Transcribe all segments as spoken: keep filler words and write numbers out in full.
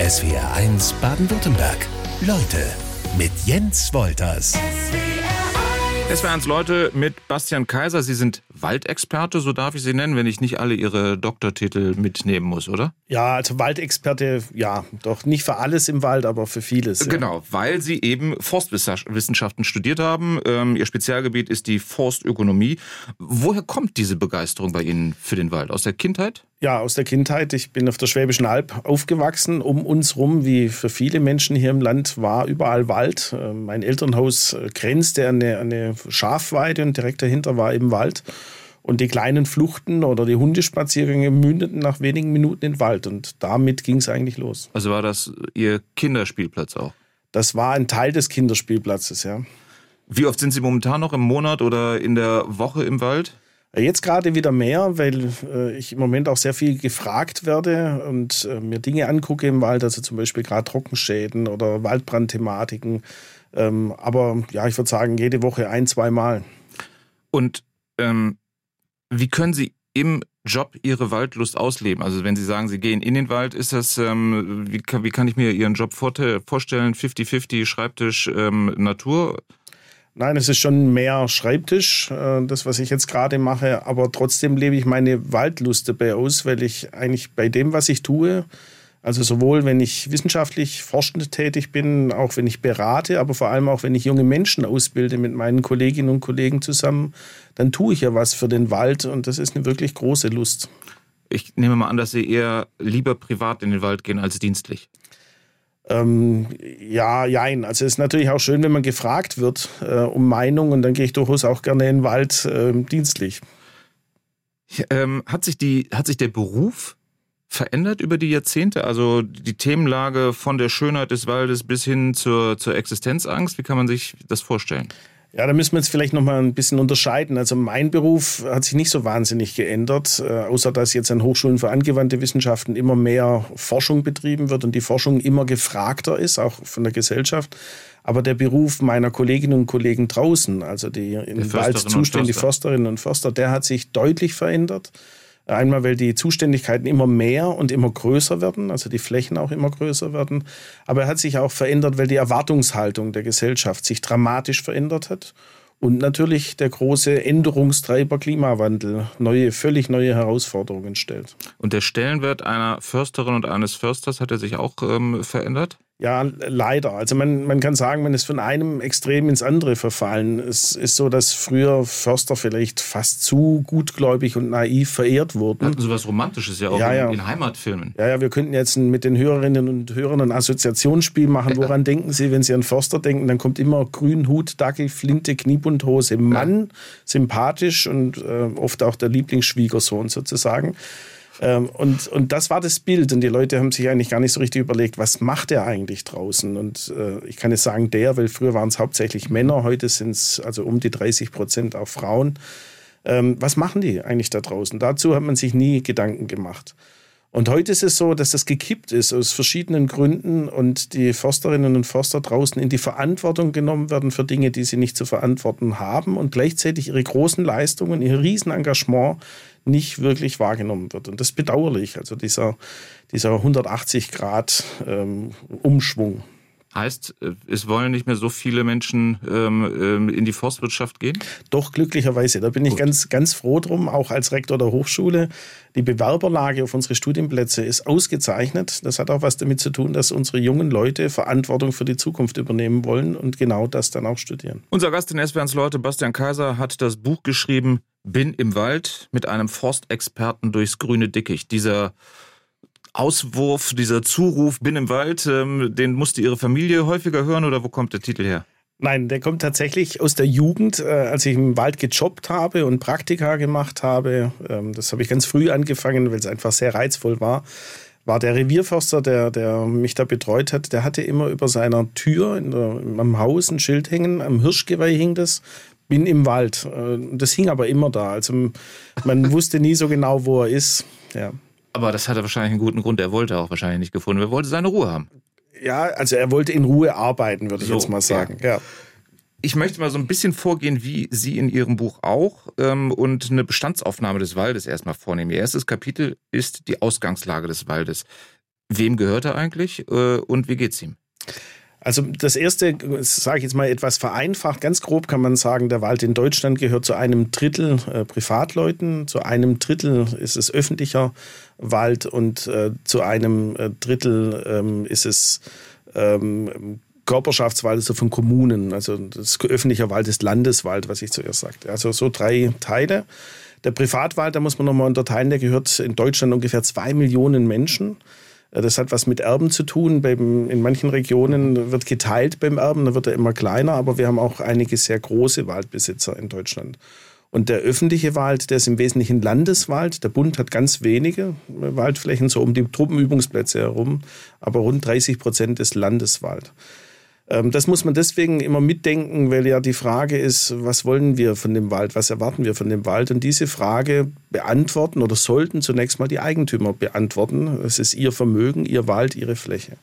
S W R eins Baden-Württemberg. Leute mit Jens Wolters. Es wären Leute mit Bastian Kaiser. Sie sind Waldexperte, so darf ich Sie nennen, wenn ich nicht alle Ihre Doktortitel mitnehmen muss, oder? Ja, also Waldexperte, ja, doch nicht für alles im Wald, aber für vieles. Ja. Genau, weil Sie eben Forstwissenschaften studiert haben. Ähm, Ihr Spezialgebiet ist die Forstökonomie. Woher kommt diese Begeisterung bei Ihnen für den Wald? Aus der Kindheit? Ja, aus der Kindheit. Ich bin auf der Schwäbischen Alb aufgewachsen. Um uns rum, wie für viele Menschen hier im Land, war überall Wald. Mein Elternhaus grenzte an eine, an eine Schafweide und direkt dahinter war eben Wald. Und die kleinen Fluchten oder die Hundespaziergänge mündeten nach wenigen Minuten in den Wald. Und damit ging es eigentlich los. Also war das Ihr Kinderspielplatz auch? Das war ein Teil des Kinderspielplatzes, ja. Wie oft sind Sie momentan noch im Monat oder in der Woche im Wald? Jetzt gerade wieder mehr, weil äh, ich im Moment auch sehr viel gefragt werde und äh, mir Dinge angucke im Wald, also zum Beispiel gerade Trockenschäden oder Waldbrandthematiken. Ähm, aber ja, ich würde sagen, jede Woche ein-, zweimal. Und ähm, wie können Sie im Job Ihre Waldlust ausleben? Also wenn Sie sagen, Sie gehen in den Wald, ist das, ähm, wie, kann, wie kann ich mir Ihren Job vorstellen? fünfzig fünfzig Schreibtisch, ähm, Natur? Nein, es ist schon mehr Schreibtisch, das, was ich jetzt gerade mache. Aber trotzdem lebe ich meine Waldlust dabei aus, weil ich eigentlich bei dem, was ich tue, also sowohl wenn ich wissenschaftlich forschend tätig bin, auch wenn ich berate, aber vor allem auch wenn ich junge Menschen ausbilde mit meinen Kolleginnen und Kollegen zusammen, dann tue ich ja was für den Wald und das ist eine wirklich große Lust. Ich nehme mal an, dass Sie eher lieber privat in den Wald gehen als dienstlich. Ähm, ja, jein. Also es ist natürlich auch schön, wenn man gefragt wird äh, um Meinung und dann gehe ich durchaus auch gerne in den Wald äh, dienstlich. Ähm, hat sich die, hat sich der Beruf verändert über die Jahrzehnte? Also die Themenlage von der Schönheit des Waldes bis hin zur, zur Existenzangst? Wie kann man sich das vorstellen? Ja, da müssen wir jetzt vielleicht noch mal ein bisschen unterscheiden. Also mein Beruf hat sich nicht so wahnsinnig geändert, äh, außer dass jetzt an Hochschulen für angewandte Wissenschaften immer mehr Forschung betrieben wird und die Forschung immer gefragter ist, auch von der Gesellschaft. Aber der Beruf meiner Kolleginnen und Kollegen draußen, also die im Wald zuständigen Försterinnen und Förster, der hat sich deutlich verändert. Einmal, weil die Zuständigkeiten immer mehr und immer größer werden, also die Flächen auch immer größer werden. Aber er hat sich auch verändert, weil die Erwartungshaltung der Gesellschaft sich dramatisch verändert hat. Und natürlich der große Änderungstreiber Klimawandel neue, völlig neue Herausforderungen stellt. Und der Stellenwert einer Försterin und eines Försters, hat er sich auch ähm, verändert? Ja, leider. Also man, man kann sagen, man ist von einem Extrem ins andere verfallen. Es ist so, dass früher Förster vielleicht fast zu gutgläubig und naiv verehrt wurden. Hatten so was Romantisches ja auch ja, in, ja. in Heimatfilmen. Ja, ja, wir könnten jetzt mit den Hörerinnen und Hörern ein Assoziationsspiel machen. Woran ja. denken Sie, wenn Sie an Förster denken? Dann kommt immer grün, Hut, Dackel, Flinte, Kniebundhose, Mann, ja. sympathisch und äh, oft auch der Lieblingsschwiegersohn sozusagen. Und, und das war das Bild. Und die Leute haben sich eigentlich gar nicht so richtig überlegt, was macht er eigentlich draußen? Und äh, ich kann jetzt sagen, der, weil früher waren es hauptsächlich Männer, heute sind es also um die dreißig Prozent auch Frauen. Ähm, was machen die eigentlich da draußen? Dazu hat man sich nie Gedanken gemacht. Und heute ist es so, dass das gekippt ist aus verschiedenen Gründen und die Försterinnen und Förster draußen in die Verantwortung genommen werden für Dinge, die sie nicht zu verantworten haben und gleichzeitig ihre großen Leistungen, ihr Riesenengagement nicht wirklich wahrgenommen wird. Und das ist bedauerlich, also dieser, dieser hundertachtzig Grad ähm, Umschwung. Heißt, es wollen nicht mehr so viele Menschen ähm, in die Forstwirtschaft gehen? Doch, glücklicherweise. Da bin ich ganz, ganz froh drum, auch als Rektor der Hochschule. Die Bewerberlage auf unsere Studienplätze ist ausgezeichnet. Das hat auch was damit zu tun, dass unsere jungen Leute Verantwortung für die Zukunft übernehmen wollen und genau das dann auch studieren. Unser Gast in S W R eins Leute, Bastian Kaiser, hat das Buch geschrieben, Bin im Wald, mit einem Forstexperten durchs grüne Dickicht. Dieser Auswurf, dieser Zuruf, bin im Wald, ähm, den musste Ihre Familie häufiger hören oder wo kommt der Titel her? Nein, der kommt tatsächlich aus der Jugend, äh, als ich im Wald gejobbt habe und Praktika gemacht habe. Ähm, das habe ich ganz früh angefangen, weil es einfach sehr reizvoll war. War der Revierförster, der, der mich da betreut hat, der hatte immer über seiner Tür in der, am Haus ein Schild hängen, am Hirschgeweih hing das. Bin im Wald. Das hing aber immer da. Also man wusste nie so genau, wo er ist. Ja. Aber das hatte wahrscheinlich einen guten Grund. Er wollte auch wahrscheinlich nicht gefunden. Er wollte seine Ruhe haben. Ja, also er wollte in Ruhe arbeiten, würde ich so, jetzt mal sagen. Ja. Ja. Ich möchte mal so ein bisschen vorgehen, wie Sie in Ihrem Buch auch, ähm, und eine Bestandsaufnahme des Waldes erstmal vornehmen. Ihr erstes Kapitel ist die Ausgangslage des Waldes. Wem gehört er eigentlich äh, und wie geht's ihm? Also das erste, sage ich jetzt mal etwas vereinfacht, ganz grob kann man sagen, der Wald in Deutschland gehört zu einem Drittel äh, Privatleuten, zu einem Drittel ist es öffentlicher Wald und äh, zu einem äh, Drittel ähm, ist es ähm, Körperschaftswald, also von Kommunen. Also das öffentliche Wald ist Landeswald, was ich zuerst sagte. Also so drei Teile. Der Privatwald, da muss man nochmal unterteilen, der gehört in Deutschland ungefähr zwei Millionen Menschen. Das hat was mit Erben zu tun. Beim, in manchen Regionen wird geteilt beim Erben, da wird er immer kleiner, aber wir haben auch einige sehr große Waldbesitzer in Deutschland. Und der öffentliche Wald, der ist im Wesentlichen Landeswald. Der Bund hat ganz wenige Waldflächen, so um die Truppenübungsplätze herum, aber rund dreißig Prozent ist Landeswald. Das muss man deswegen immer mitdenken, weil ja die Frage ist, was wollen wir von dem Wald, was erwarten wir von dem Wald? Und diese Frage beantworten oder sollten zunächst mal die Eigentümer beantworten. Es ist ihr Vermögen, ihr Wald, ihre Fläche.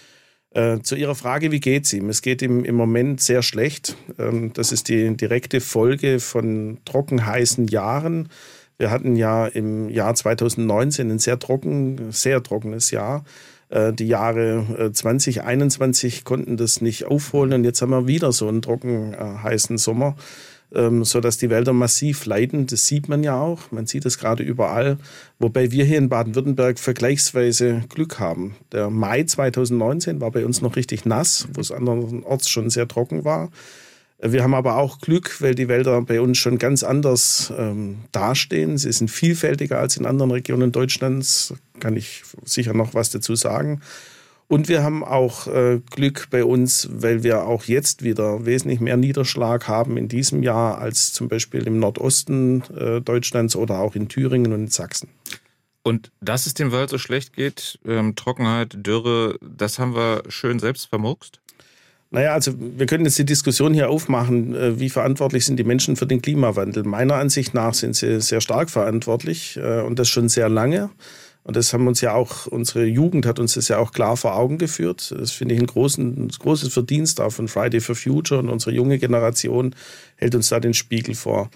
Äh, zu Ihrer Frage, wie geht es ihm? Es geht ihm im Moment sehr schlecht. Ähm, das ist die direkte Folge von trockenheißen Jahren. Wir hatten ja im Jahr zweitausendneunzehn ein sehr trocken, sehr trockenes Jahr. Die Jahre zwanzig einundzwanzig konnten das nicht aufholen und jetzt haben wir wieder so einen trocken äh, heißen Sommer, ähm, sodass die Wälder massiv leiden. Das sieht man ja auch, man sieht es gerade überall, wobei wir hier in Baden-Württemberg vergleichsweise Glück haben. Der Mai zweitausendneunzehn war bei uns noch richtig nass, wo es andernorts schon sehr trocken war. Wir haben aber auch Glück, weil die Wälder bei uns schon ganz anders ähm, dastehen. Sie sind vielfältiger als in anderen Regionen Deutschlands, kann ich sicher noch was dazu sagen. Und wir haben auch äh, Glück bei uns, weil wir auch jetzt wieder wesentlich mehr Niederschlag haben in diesem Jahr als zum Beispiel im Nordosten äh, Deutschlands oder auch in Thüringen und in Sachsen. Und dass es dem Wald so schlecht geht, ähm, Trockenheit, Dürre, das haben wir schön selbst vermurkst? Naja, also wir können jetzt die Diskussion hier aufmachen, wie verantwortlich sind die Menschen für den Klimawandel. Meiner Ansicht nach sind sie sehr stark verantwortlich und das schon sehr lange. Und das haben uns ja auch, unsere Jugend hat uns das ja auch klar vor Augen geführt. Das finde ich ein, großen, ein großes Verdienst auch von Friday for Future und unsere junge Generation hält uns da den Spiegel vor.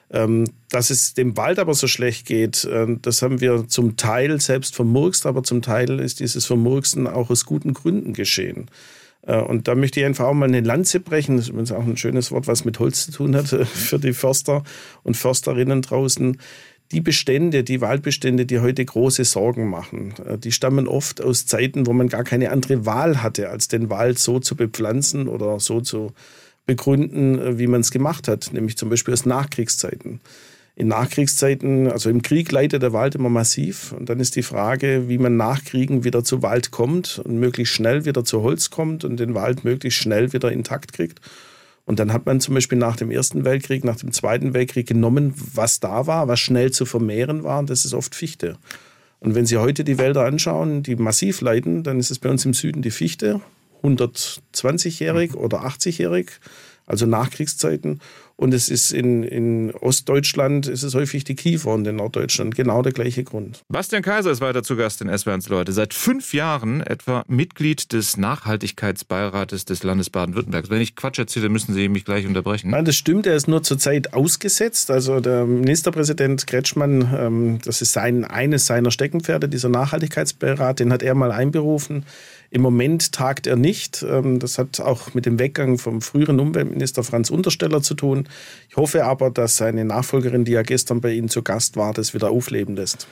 Dass es dem Wald aber so schlecht geht, das haben wir zum Teil selbst vermurkst, aber zum Teil ist dieses Vermurksen auch aus guten Gründen geschehen. Und da möchte ich einfach auch mal eine Lanze brechen. Das ist übrigens auch ein schönes Wort, was mit Holz zu tun hat für die Förster und Försterinnen draußen. Die Bestände, die Waldbestände, die heute große Sorgen machen, die stammen oft aus Zeiten, wo man gar keine andere Wahl hatte, als den Wald so zu bepflanzen oder so zu begründen, wie man es gemacht hat, nämlich zum Beispiel aus Nachkriegszeiten. In Nachkriegszeiten, also im Krieg leidet der Wald immer massiv und dann ist die Frage, wie man nach Kriegen wieder zu Wald kommt und möglichst schnell wieder zu Holz kommt und den Wald möglichst schnell wieder intakt kriegt. Und dann hat man zum Beispiel nach dem Ersten Weltkrieg, nach dem Zweiten Weltkrieg genommen, was da war, was schnell zu vermehren war, und das ist oft Fichte. Und wenn Sie heute die Wälder anschauen, die massiv leiden, dann ist es bei uns im Süden die Fichte, hundertzwanzigjährig oder achtzigjährig, also Nachkriegszeiten. Und es ist in, in Ostdeutschland ist es häufig die Kiefer und in Norddeutschland genau der gleiche Grund. Bastian Kaiser ist weiter zu Gast in S W R eins Leute. Seit fünf Jahren etwa Mitglied des Nachhaltigkeitsbeirates des Landes Baden-Württemberg. Wenn ich Quatsch erzähle, müssen Sie mich gleich unterbrechen. Nein, das stimmt. Er ist nur zurzeit ausgesetzt. Also der Ministerpräsident Kretschmann, ähm, das ist sein, eines seiner Steckenpferde, dieser Nachhaltigkeitsbeirat, den hat er mal einberufen. Im Moment tagt er nicht. Das hat auch mit dem Weggang vom früheren Umweltminister Franz Untersteller zu tun. Ich hoffe aber, dass seine Nachfolgerin, die ja gestern bei Ihnen zu Gast war, das wieder aufleben lässt.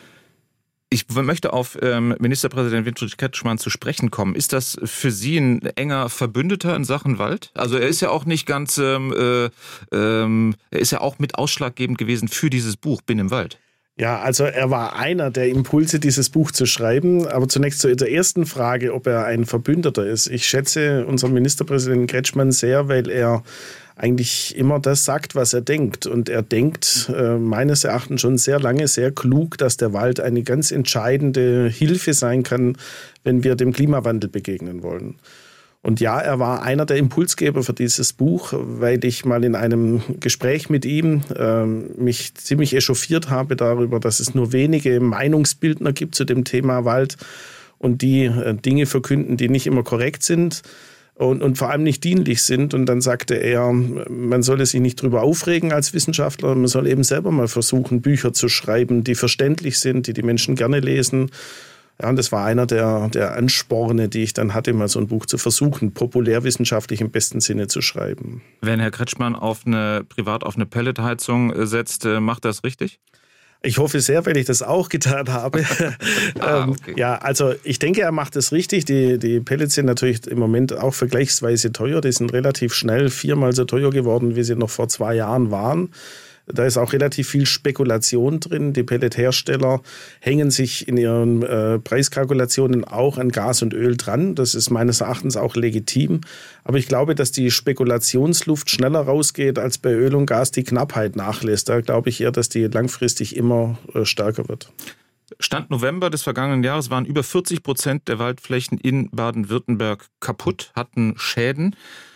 Ich möchte auf ähm, Ministerpräsident Winfried Kretschmann zu sprechen kommen. Ist das für Sie ein enger Verbündeter in Sachen Wald? Also er ist ja auch nicht ganz, ähm, äh, ähm, er ist ja auch mit ausschlaggebend gewesen für dieses Buch Bin im Wald. Ja, also er war einer der Impulse, dieses Buch zu schreiben. Aber zunächst zu der ersten Frage, ob er ein Verbündeter ist. Ich schätze unseren Ministerpräsidenten Kretschmann sehr, weil er eigentlich immer das sagt, was er denkt. Und er denkt äh, meines Erachtens schon sehr lange, sehr klug, dass der Wald eine ganz entscheidende Hilfe sein kann, wenn wir dem Klimawandel begegnen wollen. Und ja, er war einer der Impulsgeber für dieses Buch, weil ich mal in einem Gespräch mit ihm äh, mich ziemlich echauffiert habe darüber, dass es nur wenige Meinungsbildner gibt zu dem Thema Wald und die äh, Dinge verkünden, die nicht immer korrekt sind und, und vor allem nicht dienlich sind. Und dann sagte er, man solle sich nicht drüber aufregen als Wissenschaftler, man soll eben selber mal versuchen, Bücher zu schreiben, die verständlich sind, die die Menschen gerne lesen. Ja, und das war einer der, der Ansporne, die ich dann hatte, mal so ein Buch zu versuchen, populärwissenschaftlich im besten Sinne zu schreiben. Wenn Herr Kretschmann auf eine, privat auf eine Pelletheizung setzt, macht das richtig? Ich hoffe sehr, weil ich das auch getan habe. ah, okay. Ja, also ich denke, er macht es richtig. Die, die Pellets sind natürlich im Moment auch vergleichsweise teuer. Die sind relativ schnell viermal so teuer geworden, wie sie noch vor zwei Jahren waren. Da ist auch relativ viel Spekulation drin. Die Pellethersteller hängen sich in ihren äh, Preiskalkulationen auch an Gas und Öl dran. Das ist meines Erachtens auch legitim. Aber ich glaube, dass die Spekulationsluft schneller rausgeht, als bei Öl und Gas die Knappheit nachlässt. Da glaube ich eher, dass die langfristig immer äh, stärker wird. Stand November des vergangenen Jahres waren über vierzig Prozent der Waldflächen in Baden-Württemberg kaputt, hatten Schäden.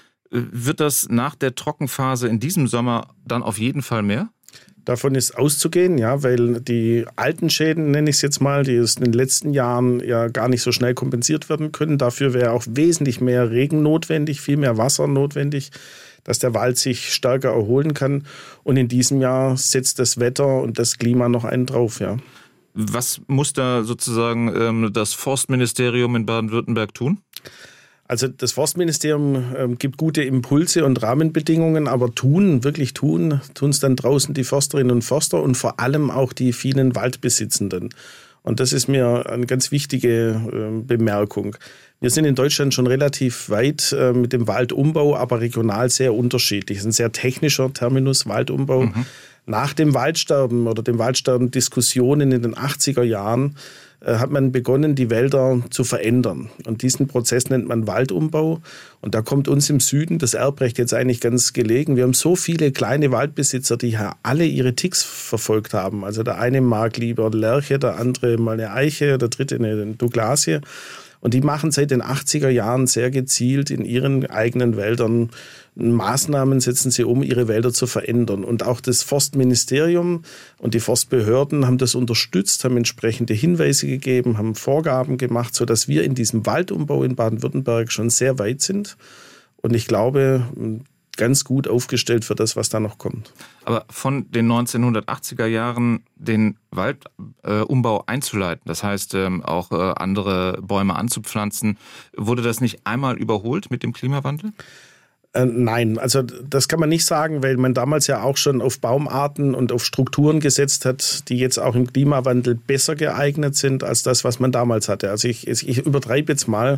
Wird das nach der Trockenphase in diesem Sommer dann auf jeden Fall mehr? Davon ist auszugehen, ja, weil die alten Schäden, nenne ich es jetzt mal, die in den letzten Jahren ja gar nicht so schnell kompensiert werden können. Dafür wäre auch wesentlich mehr Regen notwendig, viel mehr Wasser notwendig, dass der Wald sich stärker erholen kann. Und in diesem Jahr setzt das Wetter und das Klima noch einen drauf, ja. Was muss da sozusagen ähm, das Forstministerium in Baden-Württemberg tun? Also das Forstministerium ähm, gibt gute Impulse und Rahmenbedingungen, aber tun, wirklich tun, tun es dann draußen die Forsterinnen und Forster und vor allem auch die vielen Waldbesitzenden. Und das ist mir eine ganz wichtige äh, Bemerkung. Wir sind in Deutschland schon relativ weit äh, mit dem Waldumbau, aber regional sehr unterschiedlich. Das ist ein sehr technischer Terminus, Waldumbau. Mhm. Nach dem Waldsterben oder dem Waldsterben Diskussionen in den achtziger Jahren hat man begonnen, die Wälder zu verändern. Und diesen Prozess nennt man Waldumbau. Und da kommt uns im Süden das Erbrecht jetzt eigentlich ganz gelegen. Wir haben so viele kleine Waldbesitzer, die ja alle ihre Ticks verfolgt haben. Also der eine mag lieber Lärche, der andere mal eine Eiche, der dritte eine Douglasie. Und die machen seit den achtziger Jahren sehr gezielt in ihren eigenen Wäldern Maßnahmen, setzen sie um, ihre Wälder zu verändern. Und auch das Forstministerium und die Forstbehörden haben das unterstützt, haben entsprechende Hinweise gegeben, haben Vorgaben gemacht, sodass wir in diesem Waldumbau in Baden-Württemberg schon sehr weit sind. Und ich glaube, ganz gut aufgestellt für das, was da noch kommt. Aber von den neunzehnhundertachtziger Jahren den Waldumbau äh, einzuleiten, das heißt ähm, auch äh, andere Bäume anzupflanzen, wurde das nicht einmal überholt mit dem Klimawandel? Äh, nein, also das kann man nicht sagen, weil man damals ja auch schon auf Baumarten und auf Strukturen gesetzt hat, die jetzt auch im Klimawandel besser geeignet sind als das, was man damals hatte. Also ich, ich übertreibe jetzt mal.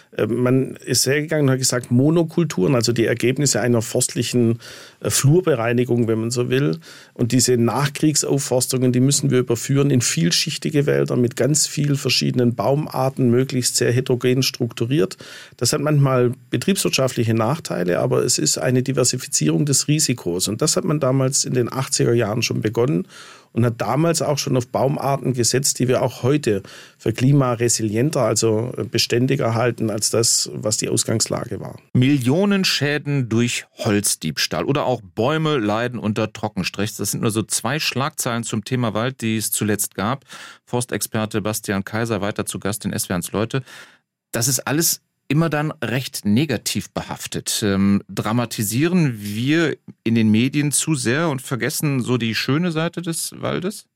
Man ist hergegangen und hat gesagt, Monokulturen, also die Ergebnisse einer forstlichen Flurbereinigung, wenn man so will. Und diese Nachkriegsaufforstungen, die müssen wir überführen in vielschichtige Wälder mit ganz vielen verschiedenen Baumarten, möglichst sehr heterogen strukturiert. Das hat manchmal betriebswirtschaftliche Nachteile, aber es ist eine Diversifizierung des Risikos. Und das hat man damals in den achtziger Jahren schon begonnen. Und hat damals auch schon auf Baumarten gesetzt, die wir auch heute für klimaresilienter, also beständiger halten, als das, was die Ausgangslage war. Millionen Schäden durch Holzdiebstahl oder auch Bäume leiden unter Trockenstress. Das sind nur so zwei Schlagzeilen zum Thema Wald, die es zuletzt gab. Forstexperte Bastian Kaiser, weiter zu Gast in S W R eins Leute. Das ist alles immer dann recht negativ behaftet. Ähm, dramatisieren wir in den Medien zu sehr und vergessen so die schöne Seite des Waldes?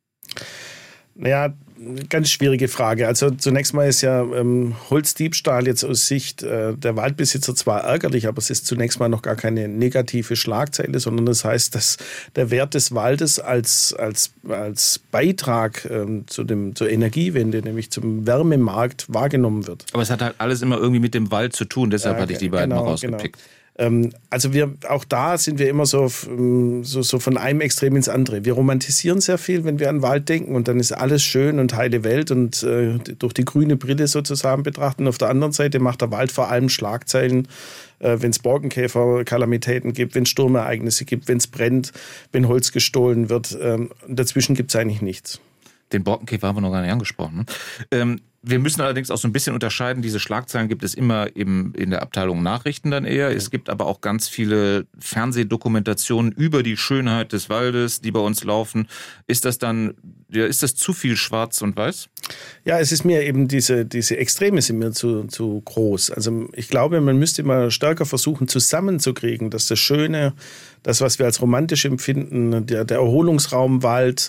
Naja, ganz schwierige Frage. Also zunächst mal ist ja ähm, Holzdiebstahl jetzt aus Sicht äh, der Waldbesitzer zwar ärgerlich, aber es ist zunächst mal noch gar keine negative Schlagzeile, sondern das heißt, dass der Wert des Waldes als, als, als Beitrag ähm, zu dem, zur Energiewende, nämlich zum Wärmemarkt, wahrgenommen wird. Aber es hat halt alles immer irgendwie mit dem Wald zu tun, deshalb ja, hatte ich die beiden genau, mal rausgepickt. Genau. Also wir, auch da sind wir immer so, so, so von einem Extrem ins andere. Wir romantisieren sehr viel, wenn wir an den Wald denken und dann ist alles schön und heile Welt und äh, durch die grüne Brille sozusagen betrachten. Auf der anderen Seite macht der Wald vor allem Schlagzeilen, äh, wenn es Borkenkäfer-Kalamitäten gibt, wenn es Sturmereignisse gibt, wenn es brennt, wenn Holz gestohlen wird. Ähm, dazwischen gibt es eigentlich nichts. Den Borkenkäfer haben wir noch gar nicht angesprochen. Ne? Ähm, wir müssen allerdings auch so ein bisschen unterscheiden. Diese Schlagzeilen gibt es immer eben in der Abteilung Nachrichten dann eher. Es gibt aber auch ganz viele Fernsehdokumentationen über die Schönheit des Waldes, die bei uns laufen. Ist das dann, ja, ist das zu viel schwarz und weiß? Ja, es ist mir eben, diese, diese Extreme sind mir zu, zu groß. Also ich glaube, man müsste mal stärker versuchen zusammenzukriegen, dass das Schöne, das, was wir als romantisch empfinden, der, der Erholungsraum Wald,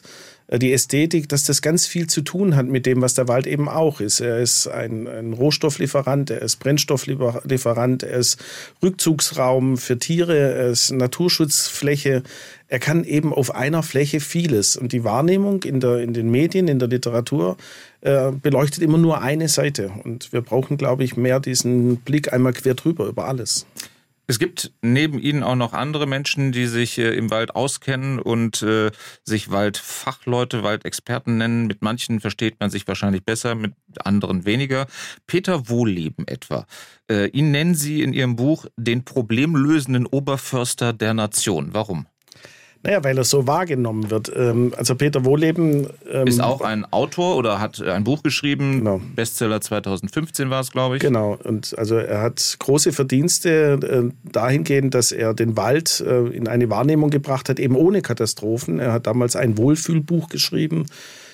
die Ästhetik, dass das ganz viel zu tun hat mit dem, was der Wald eben auch ist. Er ist ein, ein Rohstofflieferant, er ist Brennstofflieferant, er ist Rückzugsraum für Tiere, er ist Naturschutzfläche. Er kann eben auf einer Fläche vieles. Und die Wahrnehmung in, der, in den Medien, in der Literatur äh, beleuchtet immer nur eine Seite. Und wir brauchen, glaube ich, mehr diesen Blick einmal quer drüber über alles. Es gibt neben Ihnen auch noch andere Menschen, die sich äh, im Wald auskennen und äh, sich Waldfachleute, Waldexperten nennen. Mit manchen versteht man sich wahrscheinlich besser, mit anderen weniger. Peter Wohlleben etwa. Äh, ihn nennen Sie in Ihrem Buch den problemlösenden Oberförster der Nation. Warum? Naja, weil er so wahrgenommen wird. Also Peter Wohlleben Ähm, ist auch ein Autor oder hat ein Buch geschrieben. Genau. Bestseller zweitausendfünfzehn war es, glaube ich. Genau. Und also er hat große Verdienste äh, dahingehend, dass er den Wald äh, in eine Wahrnehmung gebracht hat, eben ohne Katastrophen. Er hat damals ein Wohlfühlbuch geschrieben.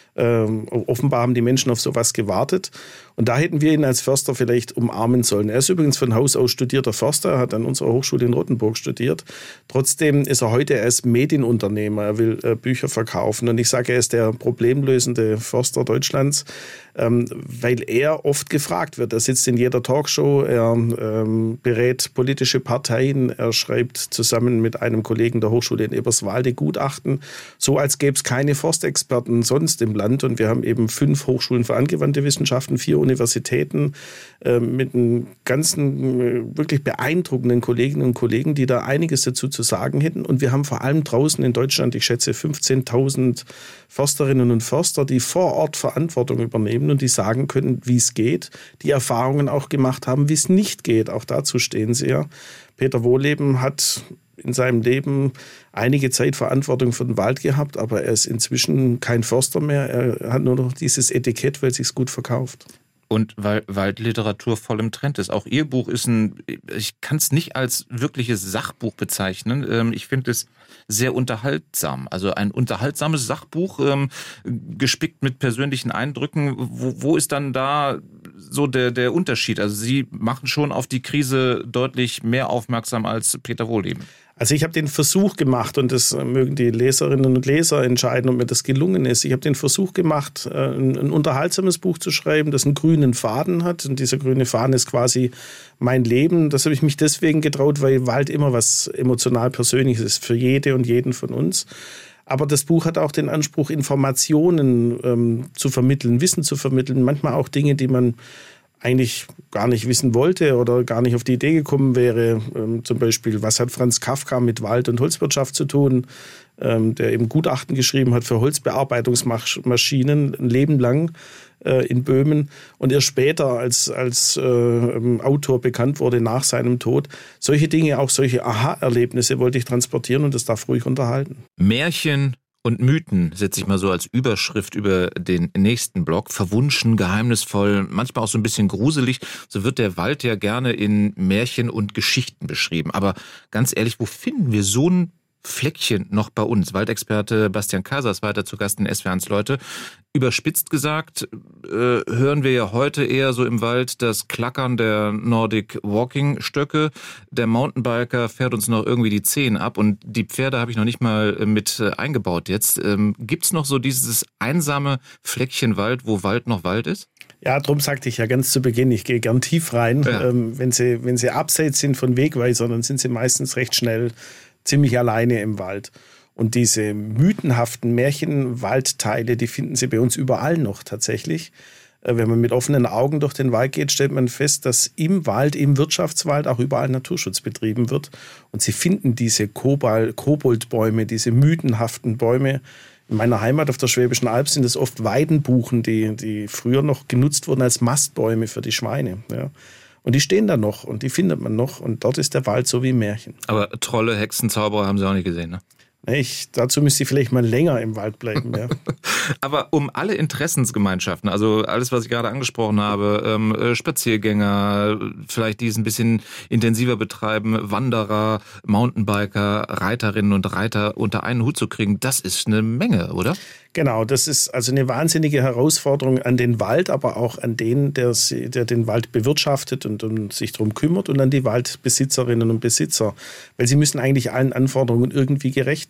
Ähm, offenbar haben die Menschen auf sowas gewartet. Und da hätten wir ihn als Förster vielleicht umarmen sollen. Er ist übrigens von Haus aus studierter Förster, er hat an unserer Hochschule in Rottenburg studiert. Trotzdem ist er heute, er ist Medienunternehmer, er will äh, Bücher verkaufen. Und ich sage, er ist der problemlösende Förster Deutschlands, ähm, weil er oft gefragt wird. Er sitzt in jeder Talkshow, er ähm, berät politische Parteien, er schreibt zusammen mit einem Kollegen der Hochschule in Eberswalde Gutachten, so als gäbe es keine Forstexperten sonst im Land. Und wir haben eben fünf Hochschulen für angewandte Wissenschaften, vier Universitäten äh, mit einem ganzen, äh, wirklich beeindruckenden Kolleginnen und Kollegen, die da einiges dazu zu sagen hätten. Und wir haben vor allem draußen in Deutschland, ich schätze fünfzehntausend Försterinnen und Förster, die vor Ort Verantwortung übernehmen und die sagen können, wie es geht, die Erfahrungen auch gemacht haben, wie es nicht geht. Auch dazu stehen sie ja. Peter Wohlleben hat in seinem Leben einige Zeit Verantwortung für den Wald gehabt, aber er ist inzwischen kein Förster mehr. Er hat nur noch dieses Etikett, weil es sich gut verkauft. Und weil Waldliteratur voll im Trend ist. Auch Ihr Buch ist ein, ich kann es nicht als wirkliches Sachbuch bezeichnen. Ich finde es sehr unterhaltsam. Also ein unterhaltsames Sachbuch, ähm, gespickt mit persönlichen Eindrücken. Wo, wo ist dann da so der, der Unterschied? Also Sie machen schon auf die Krise deutlich mehr aufmerksam als Peter Wohlleben. Also ich habe den Versuch gemacht, und das mögen die Leserinnen und Leser entscheiden, ob mir das gelungen ist. Ich habe den Versuch gemacht, ein, ein unterhaltsames Buch zu schreiben, das einen grünen Faden hat. Und dieser grüne Faden ist quasi mein Leben. Das habe ich mich deswegen getraut, weil Wald immer was emotional Persönliches ist für jede und jeden von uns. Aber das Buch hat auch den Anspruch, Informationen ähm, zu vermitteln, Wissen zu vermitteln. Manchmal auch Dinge, die man eigentlich gar nicht wissen wollte oder gar nicht auf die Idee gekommen wäre. Ähm, zum Beispiel, was hat Franz Kafka mit Wald- und Holzwirtschaft zu tun, ähm, der eben Gutachten geschrieben hat für Holzbearbeitungsmaschinen ein Leben lang äh, in Böhmen und erst später als, als äh, Autor bekannt wurde nach seinem Tod. Solche Dinge, auch solche Aha-Erlebnisse wollte ich transportieren und das darf ruhig unterhalten. Märchen und Mythen setze ich mal so als Überschrift über den nächsten Block. Verwunschen, geheimnisvoll, manchmal auch so ein bisschen gruselig. So wird der Wald ja gerne in Märchen und Geschichten beschrieben. Aber ganz ehrlich, wo finden wir so ein Fleckchen noch bei uns? Waldexperte Bastian Kaiser ist weiter zu Gast in S W R eins Leute. Überspitzt gesagt, äh, hören wir ja heute eher so im Wald das Klackern der Nordic Walking Stöcke. Der Mountainbiker fährt uns noch irgendwie die Zehen ab und die Pferde habe ich noch nicht mal mit äh, eingebaut jetzt. Ähm, gibt's noch so dieses einsame Fleckchen Wald, wo Wald noch Wald ist? Ja, darum sagte ich ja ganz zu Beginn, ich gehe gern tief rein. Ja. Ähm, wenn sie, wenn sie abseits sind von Wegweisern, dann sind sie meistens recht schnell ziemlich alleine im Wald. Und diese mythenhaften Märchenwaldteile, die finden Sie bei uns überall noch tatsächlich. Wenn man mit offenen Augen durch den Wald geht, stellt man fest, dass im Wald, im Wirtschaftswald auch überall Naturschutz betrieben wird. Und Sie finden diese Kobal- Koboldbäume, diese mythenhaften Bäume. In meiner Heimat auf der Schwäbischen Alb sind es oft Weidenbuchen, die, die früher noch genutzt wurden als Mastbäume für die Schweine. Ja. Und die stehen da noch und die findet man noch. Und dort ist der Wald so wie im Märchen. Aber Trolle, Hexen, Zauberer haben Sie auch nicht gesehen, ne? Ich, dazu müsste ich vielleicht mal länger im Wald bleiben. Ja. Aber um alle Interessensgemeinschaften, also alles, was ich gerade angesprochen habe, ähm, Spaziergänger, vielleicht die es ein bisschen intensiver betreiben, Wanderer, Mountainbiker, Reiterinnen und Reiter unter einen Hut zu kriegen, das ist eine Menge, oder? Genau, das ist also eine wahnsinnige Herausforderung an den Wald, aber auch an den, der, der den Wald bewirtschaftet und, und sich darum kümmert und an die Waldbesitzerinnen und Besitzer. Weil sie müssen eigentlich allen Anforderungen irgendwie gerecht werden.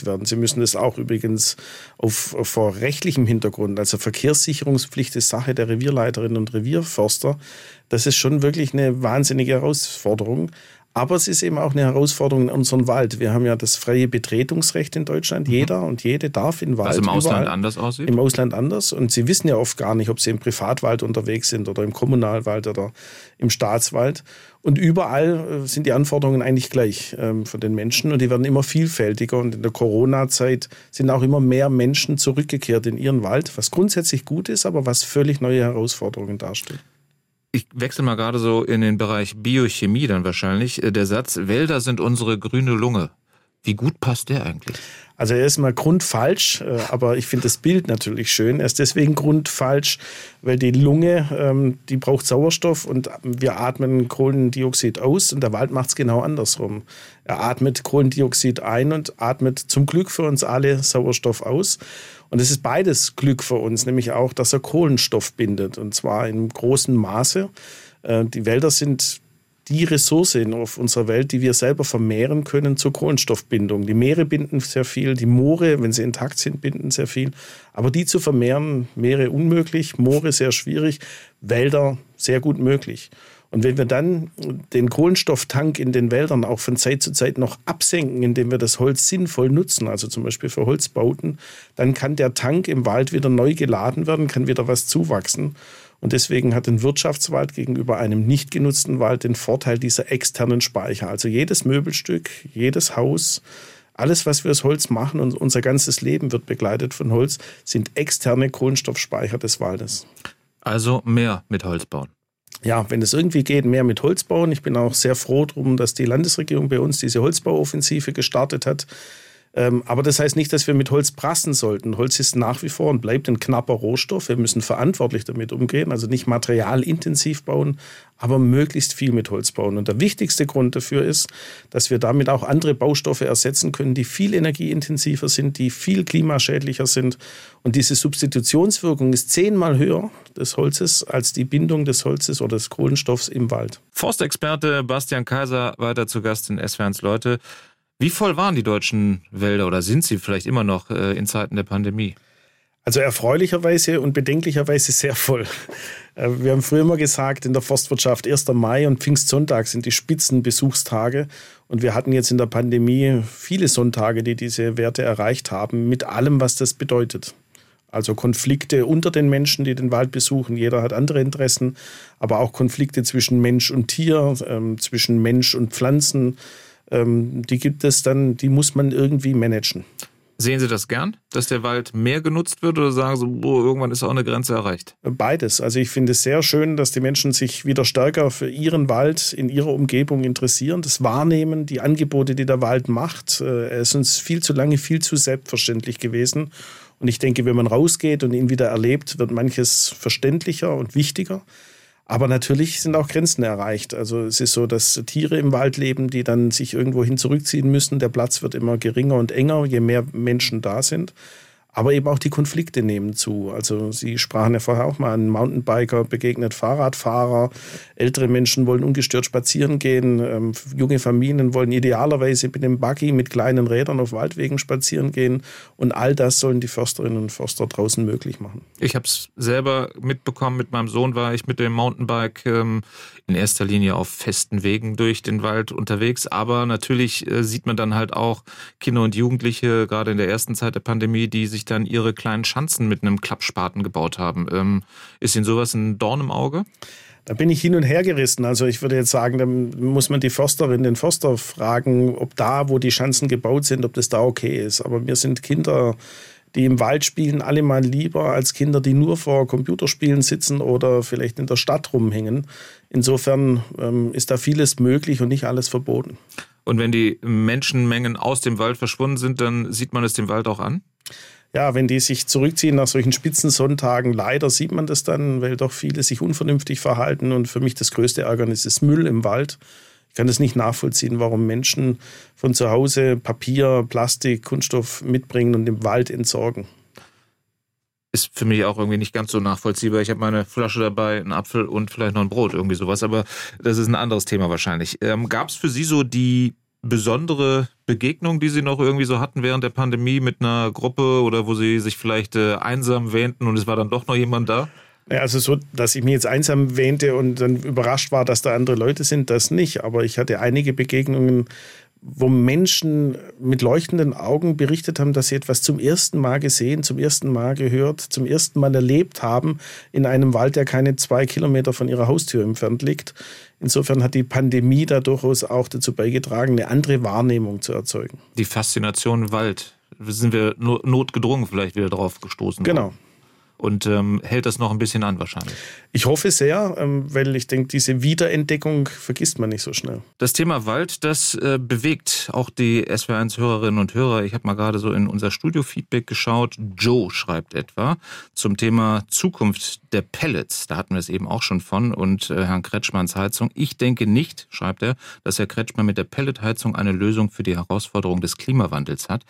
werden. Sie müssen das auch übrigens auf, auf vor rechtlichem Hintergrund, also Verkehrssicherungspflicht ist Sache der Revierleiterinnen und Revierförster. Das ist schon wirklich eine wahnsinnige Herausforderung. Aber es ist eben auch eine Herausforderung in unserem Wald. Wir haben ja das freie Betretungsrecht in Deutschland. Jeder und jede darf in Wald. Was im Ausland überall, anders aussieht? Im Ausland anders. Und sie wissen ja oft gar nicht, ob sie im Privatwald unterwegs sind oder im Kommunalwald oder im Staatswald. Und überall sind die Anforderungen eigentlich gleich ähm, für den Menschen und die werden immer vielfältiger. Und in der Corona-Zeit sind auch immer mehr Menschen zurückgekehrt in ihren Wald, was grundsätzlich gut ist, aber was völlig neue Herausforderungen darstellt. Ich wechsle mal gerade so in den Bereich Biochemie dann wahrscheinlich. Der Satz, Wälder sind unsere grüne Lunge. Wie gut passt der eigentlich? Also er ist mal grundfalsch, aber ich finde das Bild natürlich schön. Er ist deswegen grundfalsch, weil die Lunge, die braucht Sauerstoff und wir atmen Kohlendioxid aus und der Wald macht es genau andersrum. Er atmet Kohlendioxid ein und atmet zum Glück für uns alle Sauerstoff aus. Und es ist beides Glück für uns, nämlich auch, dass er Kohlenstoff bindet und zwar in großem Maße. Die Wälder sind die Ressource auf unserer Welt, die wir selber vermehren können zur Kohlenstoffbindung. Die Meere binden sehr viel, die Moore, wenn sie intakt sind, binden sehr viel. Aber die zu vermehren, Meere unmöglich, Moore sehr schwierig, Wälder sehr gut möglich. Und wenn wir dann den Kohlenstofftank in den Wäldern auch von Zeit zu Zeit noch absenken, indem wir das Holz sinnvoll nutzen, also zum Beispiel für Holzbauten, dann kann der Tank im Wald wieder neu geladen werden, kann wieder was zuwachsen. Und deswegen hat ein Wirtschaftswald gegenüber einem nicht genutzten Wald den Vorteil dieser externen Speicher. Also jedes Möbelstück, jedes Haus, alles, was wir aus Holz machen und unser ganzes Leben wird begleitet von Holz, sind externe Kohlenstoffspeicher des Waldes. Also mehr mit Holz bauen. Ja, wenn es irgendwie geht, mehr mit Holz bauen. Ich bin auch sehr froh drum, dass die Landesregierung bei uns diese Holzbauoffensive gestartet hat. Aber das heißt nicht, dass wir mit Holz prassen sollten. Holz ist nach wie vor und bleibt ein knapper Rohstoff. Wir müssen verantwortlich damit umgehen, also nicht materialintensiv bauen, aber möglichst viel mit Holz bauen. Und der wichtigste Grund dafür ist, dass wir damit auch andere Baustoffe ersetzen können, die viel energieintensiver sind, die viel klimaschädlicher sind. Und diese Substitutionswirkung ist zehnmal höher des Holzes als die Bindung des Holzes oder des Kohlenstoffs im Wald. Forstexperte Bastian Kaiser weiter zu Gast in S W R eins Leute. Wie voll waren die deutschen Wälder oder sind sie vielleicht immer noch in Zeiten der Pandemie? Also erfreulicherweise und bedenklicherweise sehr voll. Wir haben früher immer gesagt, in der Forstwirtschaft erster Mai und Pfingstsonntag sind die Spitzenbesuchstage. Und wir hatten jetzt in der Pandemie viele Sonntage, die diese Werte erreicht haben, mit allem, was das bedeutet. Also Konflikte unter den Menschen, die den Wald besuchen. Jeder hat andere Interessen, aber auch Konflikte zwischen Mensch und Tier, äh, zwischen Mensch und Pflanzen. Die gibt es dann, die muss man irgendwie managen. Sehen Sie das gern, dass der Wald mehr genutzt wird oder sagen Sie, oh, irgendwann ist auch eine Grenze erreicht? Beides. Also ich finde es sehr schön, dass die Menschen sich wieder stärker für ihren Wald in ihrer Umgebung interessieren, das wahrnehmen, die Angebote, die der Wald macht. Er ist uns viel zu lange, viel zu selbstverständlich gewesen. Und ich denke, wenn man rausgeht und ihn wieder erlebt, wird manches verständlicher und wichtiger. Aber natürlich sind auch Grenzen erreicht. Also es ist so, dass Tiere im Wald leben, die dann sich irgendwohin zurückziehen müssen. Der Platz wird immer geringer und enger, je mehr Menschen da sind. Aber eben auch die Konflikte nehmen zu. Also Sie sprachen ja vorher auch mal, ein Mountainbiker begegnet Fahrradfahrer. Ältere Menschen wollen ungestört spazieren gehen. Ähm, junge Familien wollen idealerweise mit dem Buggy, mit kleinen Rädern auf Waldwegen spazieren gehen. Und all das sollen die Försterinnen und Förster draußen möglich machen. Ich habe es selber mitbekommen. Mit meinem Sohn war ich mit dem Mountainbike ähm, in erster Linie auf festen Wegen durch den Wald unterwegs. Aber natürlich äh, sieht man dann halt auch Kinder und Jugendliche, gerade in der ersten Zeit der Pandemie, die sich dann ihre kleinen Schanzen mit einem Klappspaten gebaut haben. Ähm, ist Ihnen sowas ein Dorn im Auge? Da bin ich hin und her gerissen. Also ich würde jetzt sagen, da muss man die Försterin, den Förster fragen, ob da, wo die Schanzen gebaut sind, ob das da okay ist. Aber mir sind Kinder, die im Wald spielen, alle mal lieber als Kinder, die nur vor Computerspielen sitzen oder vielleicht in der Stadt rumhängen. Insofern ähm, ist da vieles möglich und nicht alles verboten. Und wenn die Menschenmengen aus dem Wald verschwunden sind, dann sieht man es dem Wald auch an? Ja, wenn die sich zurückziehen nach solchen Spitzensonntagen, leider sieht man das dann, weil doch viele sich unvernünftig verhalten. Und für mich das größte Ärgernis ist Müll im Wald. Ich kann das nicht nachvollziehen, warum Menschen von zu Hause Papier, Plastik, Kunststoff mitbringen und im Wald entsorgen. Ist für mich auch irgendwie nicht ganz so nachvollziehbar. Ich habe meine Flasche dabei, einen Apfel und vielleicht noch ein Brot, irgendwie sowas. Aber das ist ein anderes Thema wahrscheinlich. Ähm, gab es für Sie so die besondere Begegnungen, die Sie noch irgendwie so hatten während der Pandemie mit einer Gruppe oder wo Sie sich vielleicht äh, einsam wähnten und es war dann doch noch jemand da? Ja, also so, dass ich mich jetzt einsam wähnte und dann überrascht war, dass da andere Leute sind, das nicht. Aber ich hatte einige Begegnungen, wo Menschen mit leuchtenden Augen berichtet haben, dass sie etwas zum ersten Mal gesehen, zum ersten Mal gehört, zum ersten Mal erlebt haben in einem Wald, der keine zwei Kilometer von ihrer Haustür entfernt liegt. Insofern hat die Pandemie da durchaus auch dazu beigetragen, eine andere Wahrnehmung zu erzeugen. Die Faszination Wald, sind wir notgedrungen vielleicht wieder drauf gestoßen. Genau. Und ähm, hält das noch ein bisschen an wahrscheinlich? Ich hoffe sehr, ähm, weil ich denke, diese Wiederentdeckung vergisst man nicht so schnell. Das Thema Wald, das äh, bewegt auch die S W R eins Hörerinnen und Hörer. Ich habe mal gerade so in unser Studio-Feedback geschaut. Joe schreibt etwa zum Thema Zukunft der Pellets. Da hatten wir es eben auch schon von. Und äh, Herrn Kretschmanns Heizung. Ich denke nicht, schreibt er, dass Herr Kretschmann mit der Pelletheizung eine Lösung für die Herausforderung des Klimawandels hat.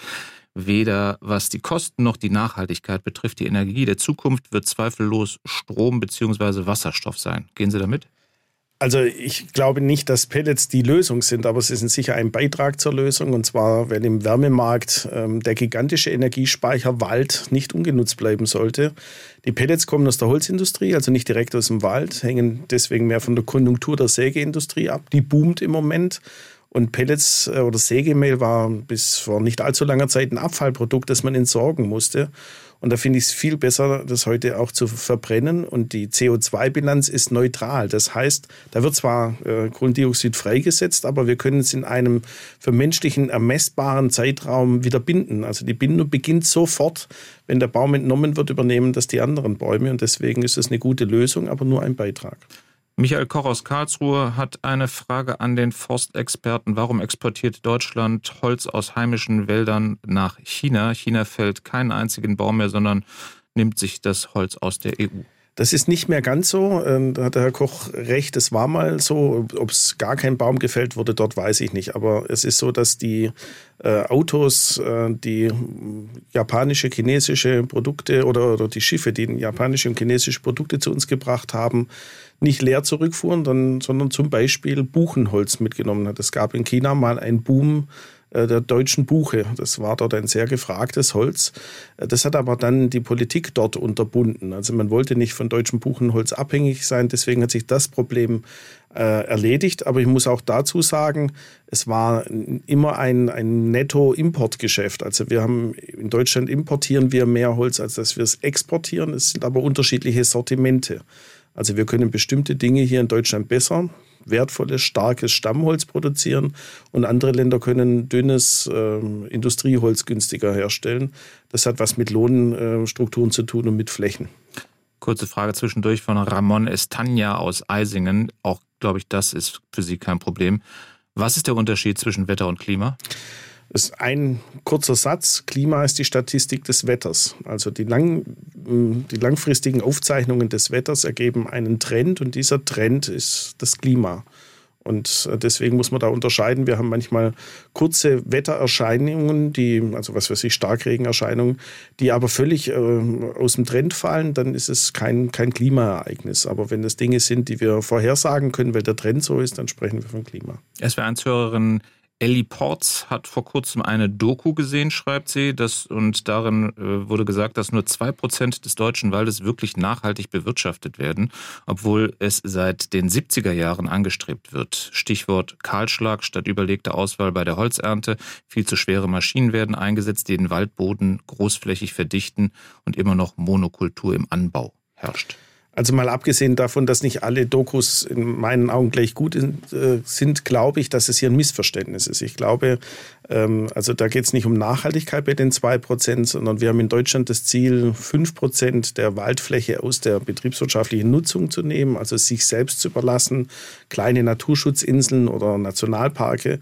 Weder was die Kosten noch die Nachhaltigkeit betrifft. Die Energie der Zukunft wird zweifellos Strom bzw. Wasserstoff sein. Gehen Sie damit? Also ich glaube nicht, dass Pellets die Lösung sind, aber sie sind sicher ein Beitrag zur Lösung. Und zwar, weil im Wärmemarkt ähm, der gigantische Energiespeicher Wald nicht ungenutzt bleiben sollte. Die Pellets kommen aus der Holzindustrie, also nicht direkt aus dem Wald, hängen deswegen mehr von der Konjunktur der Sägeindustrie ab. Die boomt im Moment. Und Pellets oder Sägemehl war bis vor nicht allzu langer Zeit ein Abfallprodukt, das man entsorgen musste. Und da finde ich es viel besser, das heute auch zu verbrennen. Und die C O zwei Bilanz ist neutral. Das heißt, da wird zwar äh, Kohlendioxid freigesetzt, aber wir können es in einem für menschlichen ermessbaren Zeitraum wieder binden. Also die Bindung beginnt sofort, wenn der Baum entnommen wird, übernehmen das die anderen Bäume. Und deswegen ist es eine gute Lösung, aber nur ein Beitrag. Michael Koch aus Karlsruhe hat eine Frage an den Forstexperten. Warum exportiert Deutschland Holz aus heimischen Wäldern nach China? China fällt keinen einzigen Baum mehr, sondern nimmt sich das Holz aus der E U. Das ist nicht mehr ganz so. Da hat der Herr Koch recht, es war mal so. Ob es gar kein Baum gefällt wurde, dort weiß ich nicht. Aber es ist so, dass die äh, Autos, äh, die japanische, chinesische Produkte oder, oder die Schiffe, die japanische und chinesische Produkte zu uns gebracht haben, nicht leer zurückfuhren, dann, sondern zum Beispiel Buchenholz mitgenommen hat. Es gab in China mal einen Boom der deutschen Buche. Das war dort ein sehr gefragtes Holz. Das hat aber dann die Politik dort unterbunden. Also man wollte nicht von deutschem Buchenholz abhängig sein. Deswegen hat sich das Problem äh, erledigt. Aber ich muss auch dazu sagen, es war immer ein, ein Netto-Importgeschäft. Also wir haben in Deutschland importieren wir mehr Holz, als dass wir es exportieren. Es sind aber unterschiedliche Sortimente. Also wir können bestimmte Dinge hier in Deutschland besser, wertvolles, starkes Stammholz produzieren und andere Länder können dünnes äh, Industrieholz günstiger herstellen. Das hat was mit Lohnstrukturen äh, zu tun und mit Flächen. Kurze Frage zwischendurch von Ramon Estagna aus Eisingen. Auch, glaube ich, das ist für Sie kein Problem. Was ist der Unterschied zwischen Wetter und Klima? Das ist ein kurzer Satz. Klima ist die Statistik des Wetters. Also die, lang, die langfristigen Aufzeichnungen des Wetters ergeben einen Trend und dieser Trend ist das Klima. Und deswegen muss man da unterscheiden. Wir haben manchmal kurze Wettererscheinungen, die, also was weiß ich, Starkregenerscheinungen, die aber völlig äh, aus dem Trend fallen, dann ist es kein, kein Klimaereignis. Aber wenn das Dinge sind, die wir vorhersagen können, weil der Trend so ist, dann sprechen wir von Klima. S W R eins Hörerin Ellie Porz hat vor kurzem eine Doku gesehen, schreibt sie, das, und darin äh, wurde gesagt, dass nur zwei Prozent des deutschen Waldes wirklich nachhaltig bewirtschaftet werden, obwohl es seit den siebziger Jahren angestrebt wird. Stichwort Kahlschlag statt überlegte Auswahl bei der Holzernte, viel zu schwere Maschinen werden eingesetzt, die den Waldboden großflächig verdichten und immer noch Monokultur im Anbau herrscht. Also mal abgesehen davon, dass nicht alle Dokus in meinen Augen gleich gut sind, glaube ich, dass es hier ein Missverständnis ist. Ich glaube, also da geht es nicht um Nachhaltigkeit bei den zwei Prozent, sondern wir haben in Deutschland das Ziel, fünf Prozent der Waldfläche aus der betriebswirtschaftlichen Nutzung zu nehmen, also sich selbst zu überlassen, kleine Naturschutzinseln oder Nationalparke.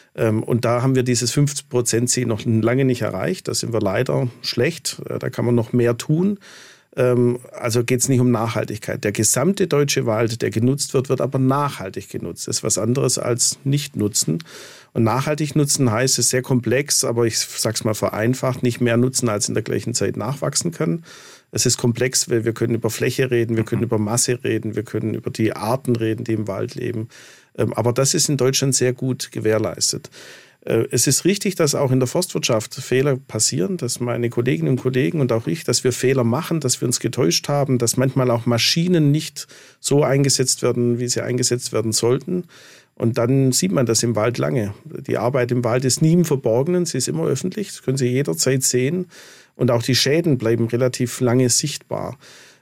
Und da haben wir dieses fünfzig Prozent Ziel noch lange nicht erreicht. Da sind wir leider schlecht. Da kann man noch mehr tun. Also geht es nicht um Nachhaltigkeit. Der gesamte deutsche Wald, der genutzt wird, wird aber nachhaltig genutzt. Das ist was anderes als nicht nutzen. Und nachhaltig nutzen heißt, es ist sehr komplex, aber ich sage es mal vereinfacht, nicht mehr nutzen, als in der gleichen Zeit nachwachsen kann. Es ist komplex, weil wir können über Fläche reden, wir können über Masse reden, wir können über die Arten reden, die im Wald leben. Aber das ist in Deutschland sehr gut gewährleistet. Es ist richtig, dass auch in der Forstwirtschaft Fehler passieren, dass meine Kolleginnen und Kollegen und auch ich, dass wir Fehler machen, dass wir uns getäuscht haben, dass manchmal auch Maschinen nicht so eingesetzt werden, wie sie eingesetzt werden sollten. Und dann sieht man das im Wald lange. Die Arbeit im Wald ist nie im Verborgenen, sie ist immer öffentlich, das können Sie jederzeit sehen. Und auch die Schäden bleiben relativ lange sichtbar.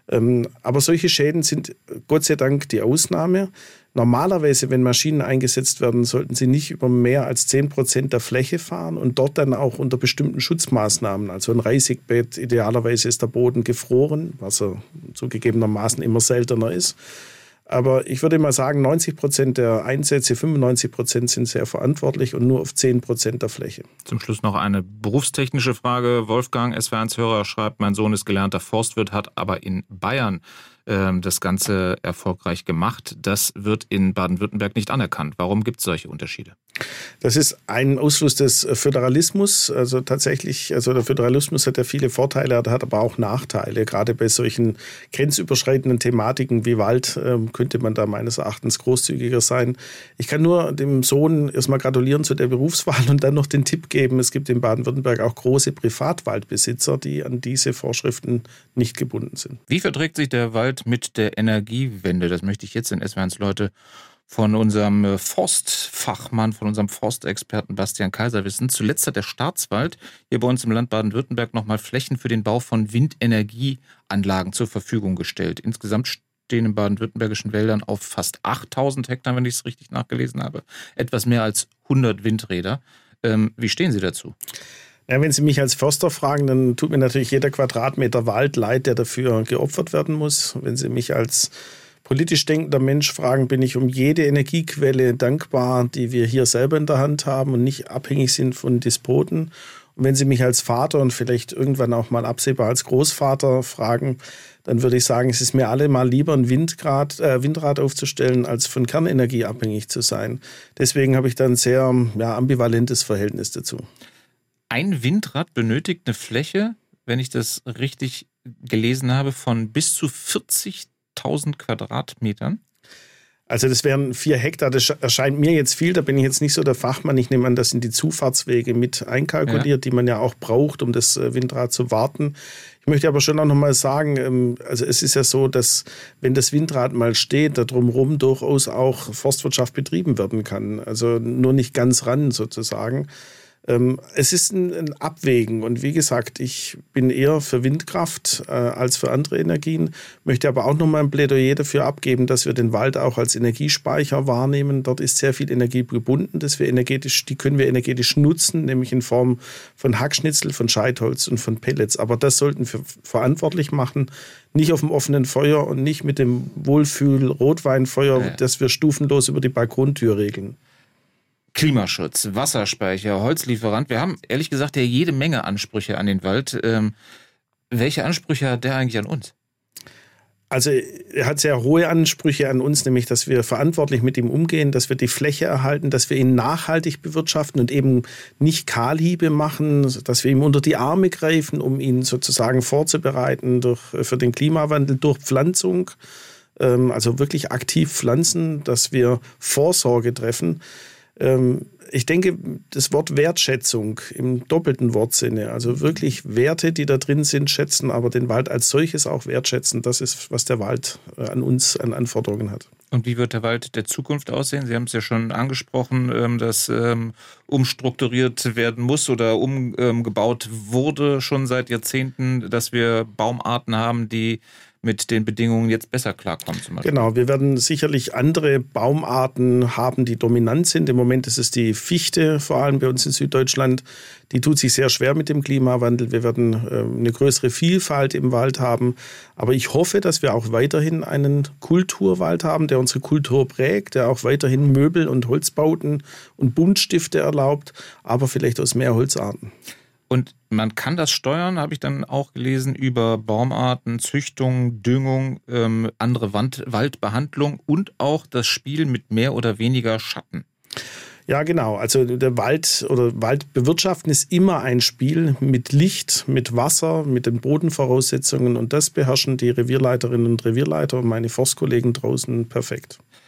Aber solche Schäden sind Gott sei Dank die Ausnahme. Normalerweise, wenn Maschinen eingesetzt werden, sollten sie nicht über mehr als zehn Prozent der Fläche fahren und dort dann auch unter bestimmten Schutzmaßnahmen. Also ein Reisigbett, idealerweise ist der Boden gefroren, was er zugegebenermaßen immer seltener ist. Aber ich würde mal sagen, neunzig Prozent der Einsätze, fünfundneunzig Prozent sind sehr verantwortlich und nur auf zehn Prozent der Fläche. Zum Schluss noch eine berufstechnische Frage. Wolfgang, S W R eins-Hörer, schreibt, mein Sohn ist gelernter Forstwirt, hat aber in Bayern äh, das Ganze erfolgreich gemacht. Das wird in Baden-Württemberg nicht anerkannt. Warum gibt es solche Unterschiede? Das ist ein Ausfluss des Föderalismus. Also tatsächlich, also der Föderalismus hat ja viele Vorteile, hat aber auch Nachteile. Gerade bei solchen grenzüberschreitenden Thematiken wie Wald äh, könnte man da meines Erachtens großzügiger sein. Ich kann nur dem Sohn erstmal gratulieren zu der Berufswahl und dann noch den Tipp geben, es gibt in Baden-Württemberg auch große Privatwaldbesitzer, die an diese Vorschriften nicht gebunden sind. Wie verträgt sich der Wald mit der Energiewende? Das möchte ich jetzt in S W R eins Leute von unserem Forstfachmann, von unserem Forstexperten Bastian Kaiser wissen. Zuletzt hat der Staatswald hier bei uns im Land Baden-Württemberg nochmal Flächen für den Bau von Windenergieanlagen zur Verfügung gestellt. Insgesamt stehen in baden-württembergischen Wäldern auf fast achttausend Hektar, wenn ich es richtig nachgelesen habe, etwas mehr als hundert Windräder. Ähm, wie stehen Sie dazu? Ja, wenn Sie mich als Förster fragen, dann tut mir natürlich jeder Quadratmeter Wald leid, der dafür geopfert werden muss. Wenn Sie mich als politisch denkender Mensch fragen, bin ich um jede Energiequelle dankbar, die wir hier selber in der Hand haben und nicht abhängig sind von Despoten. Und wenn Sie mich als Vater und vielleicht irgendwann auch mal absehbar als Großvater fragen, dann würde ich sagen, es ist mir allemal lieber, ein Windrad, äh, Windrad aufzustellen, als von Kernenergie abhängig zu sein. Deswegen habe ich da ein sehr ja, ambivalentes Verhältnis dazu. Ein Windrad benötigt eine Fläche, wenn ich das richtig gelesen habe, von bis zu vierzigtausend Quadratmetern. Also das wären vier Hektar, das erscheint mir jetzt viel, da bin ich jetzt nicht so der Fachmann. Ich nehme an, das sind die Zufahrtswege mit einkalkuliert, ja, die man ja auch braucht, um das Windrad zu warten. Ich möchte aber schon auch noch mal sagen, also es ist ja so, dass wenn das Windrad mal steht, da drumherum durchaus auch Forstwirtschaft betrieben werden kann. Also nur nicht ganz ran sozusagen. Es ist ein Abwägen und wie gesagt, ich bin eher für Windkraft äh, als für andere Energien, möchte aber auch noch mal ein Plädoyer dafür abgeben, dass wir den Wald auch als Energiespeicher wahrnehmen. Dort ist sehr viel Energie gebunden, dass wir energetisch, die können wir energetisch nutzen, nämlich in Form von Hackschnitzel, von Scheitholz und von Pellets. Aber das sollten wir verantwortlich machen, nicht auf dem offenen Feuer und nicht mit dem Wohlfühl-Rotweinfeuer, ja, das wir stufenlos über die Balkontür regeln. Klimaschutz, Wasserspeicher, Holzlieferant. Wir haben ehrlich gesagt ja jede Menge Ansprüche an den Wald. Ähm, welche Ansprüche hat der eigentlich an uns? Also er hat sehr hohe Ansprüche an uns, nämlich, dass wir verantwortlich mit ihm umgehen, dass wir die Fläche erhalten, dass wir ihn nachhaltig bewirtschaften und eben nicht Kahlhiebe machen, dass wir ihm unter die Arme greifen, um ihn sozusagen vorzubereiten durch, für den Klimawandel durch Pflanzung. Ähm, also wirklich aktiv pflanzen, dass wir Vorsorge treffen. Ich denke, das Wort Wertschätzung im doppelten Wortsinne, also wirklich Werte, die da drin sind, schätzen, aber den Wald als solches auch wertschätzen, das ist, was der Wald an uns an Anforderungen hat. Und wie wird der Wald der Zukunft aussehen? Sie haben es ja schon angesprochen, dass umstrukturiert werden muss oder umgebaut wurde schon seit Jahrzehnten, dass wir Baumarten haben, die mit den Bedingungen jetzt besser klarkommen zum Beispiel. Genau, wir werden sicherlich andere Baumarten haben, die dominant sind. Im Moment ist es die Fichte, vor allem bei uns in Süddeutschland. Die tut sich sehr schwer mit dem Klimawandel. Wir werden äh, eine größere Vielfalt im Wald haben. Aber ich hoffe, dass wir auch weiterhin einen Kulturwald haben, der unsere Kultur prägt, der auch weiterhin Möbel und Holzbauten und Buntstifte erlaubt, aber vielleicht aus mehr Holzarten. Und man kann das steuern, habe ich dann auch gelesen, über Baumarten, Züchtung, Düngung, ähm, andere Wand- Waldbehandlung und auch das Spiel mit mehr oder weniger Schatten. Ja, genau. Also der Wald oder Waldbewirtschaften ist immer ein Spiel mit Licht, mit Wasser, mit den Bodenvoraussetzungen und das beherrschen die Revierleiterinnen und Revierleiter und meine Forstkollegen draußen perfekt.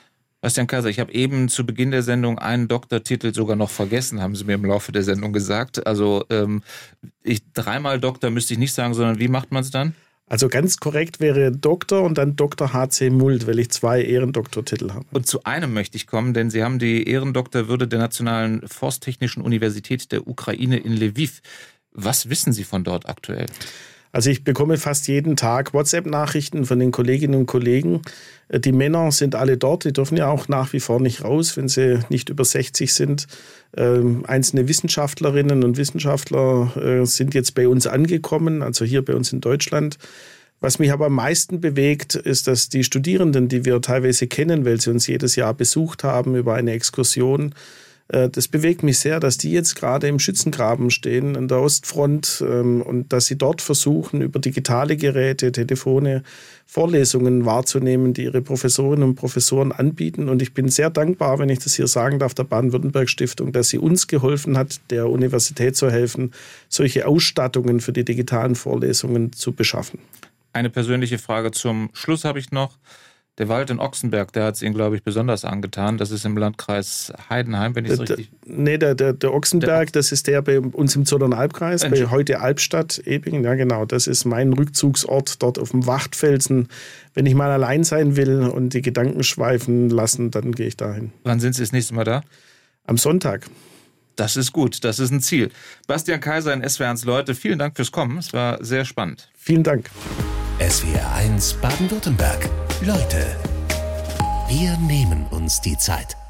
Bastian Kaiser, ich habe eben zu Beginn der Sendung einen Doktortitel sogar noch vergessen, haben Sie mir im Laufe der Sendung gesagt. Also ähm, ich, dreimal Doktor müsste ich nicht sagen, sondern wie macht man es dann? Also ganz korrekt wäre Doktor und dann Doktor H C Mult, weil ich zwei Ehrendoktortitel habe. Und zu einem möchte ich kommen, denn Sie haben die Ehrendoktorwürde der Nationalen Forsttechnischen Universität der Ukraine in Lviv. Was wissen Sie von dort aktuell? Also ich bekomme fast jeden Tag WhatsApp-Nachrichten von den Kolleginnen und Kollegen. Die Männer sind alle dort, die dürfen ja auch nach wie vor nicht raus, wenn sie nicht über sechzig sind. Ähm, einzelne Wissenschaftlerinnen und Wissenschaftler äh, sind jetzt bei uns angekommen, also hier bei uns in Deutschland. Was mich aber am meisten bewegt, ist, dass die Studierenden, die wir teilweise kennen, weil sie uns jedes Jahr besucht haben über eine Exkursion, das bewegt mich sehr, dass die jetzt gerade im Schützengraben stehen, an der Ostfront, und dass sie dort versuchen, über digitale Geräte, Telefone, Vorlesungen wahrzunehmen, die ihre Professorinnen und Professoren anbieten. Und ich bin sehr dankbar, wenn ich das hier sagen darf, der Baden-Württemberg-Stiftung, dass sie uns geholfen hat, der Universität zu helfen, solche Ausstattungen für die digitalen Vorlesungen zu beschaffen. Eine persönliche Frage zum Schluss habe ich noch. Der Wald in Ochsenberg, der hat es Ihnen, glaube ich, besonders angetan. Das ist im Landkreis Heidenheim, wenn ich es richtig... Nee, der, der, der Ochsenberg, der, das ist der bei uns im Zollernalbkreis, bei heute Albstadt, Ebingen. Ja, genau, das ist mein Rückzugsort dort auf dem Wachtfelsen. Wenn ich mal allein sein will und die Gedanken schweifen lassen, dann gehe ich dahin. Wann sind Sie das nächste Mal da? Am Sonntag. Das ist gut, das ist ein Ziel. Bastian Kaiser in S W R eins Leute, vielen Dank fürs Kommen. Es war sehr spannend. Vielen Dank. S W R eins Baden-Württemberg. Leute, wir nehmen uns die Zeit.